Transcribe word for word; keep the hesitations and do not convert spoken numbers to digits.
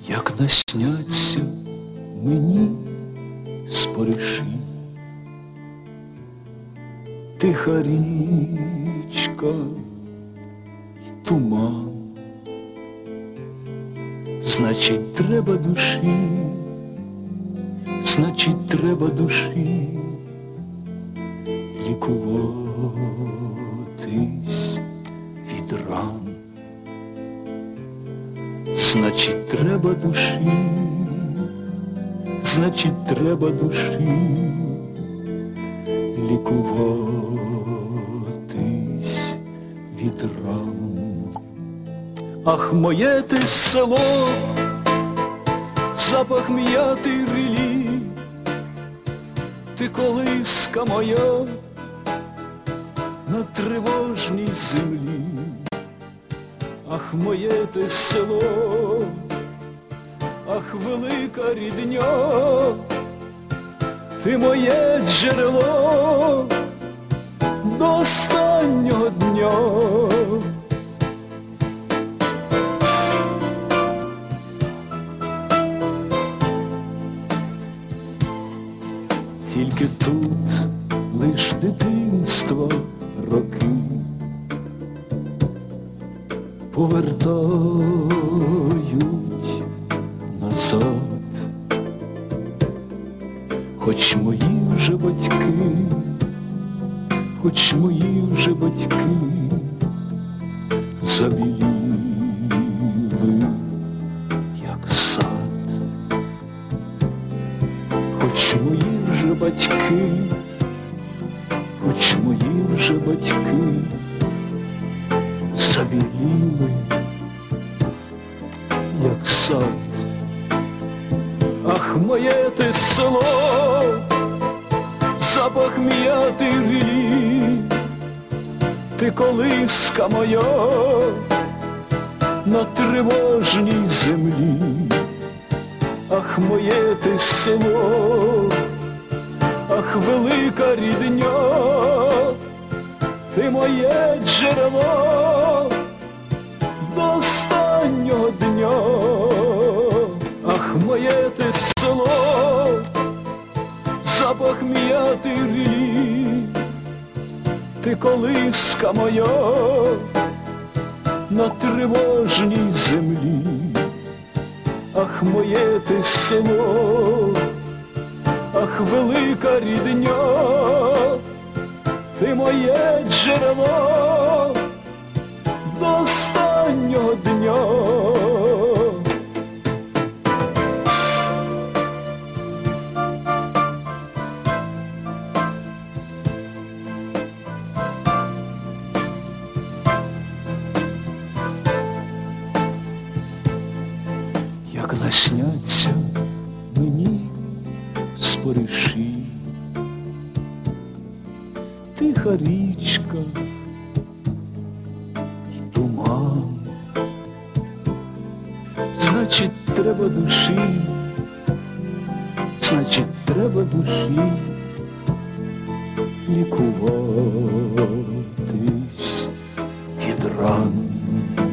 як насняться мені спориші. Тиха річка й туман, значить, треба душі, значить, треба душі лікуватись від ран. Значить, треба душі, значить, треба душі лікуватись від ран. Ах, моє ти село, запах м'яти й рилі, ти колиска моя на тривожній землі. Ах, моє ти село, ах, велика рідня, ти моє джерело до останнього дня. Тільки тут лиш дитинства роки повертають назад. Хоч мої вже батьки, хоч мої вже батьки забіліли, як сад. Хоч мої вже батьки, хоч мої вже батьки забіліли, як сад. Ах, моє ти село, запах м'яти й рилі, ти колиска моя на тривожній землі. Ах, моє ти село, ах, велика рідня, ти моє джерело до останнього дня. Ах, моє ти село, запах м'яти й рилі, ти колиска моя на тривожній землі. Ах, моє ти село, ах, велика рідня, ти моє джерело до останнього дня. Як насняться мені спориші, тиха річка й туман, значить, треба душі, значить, треба душі лікуватись від ран.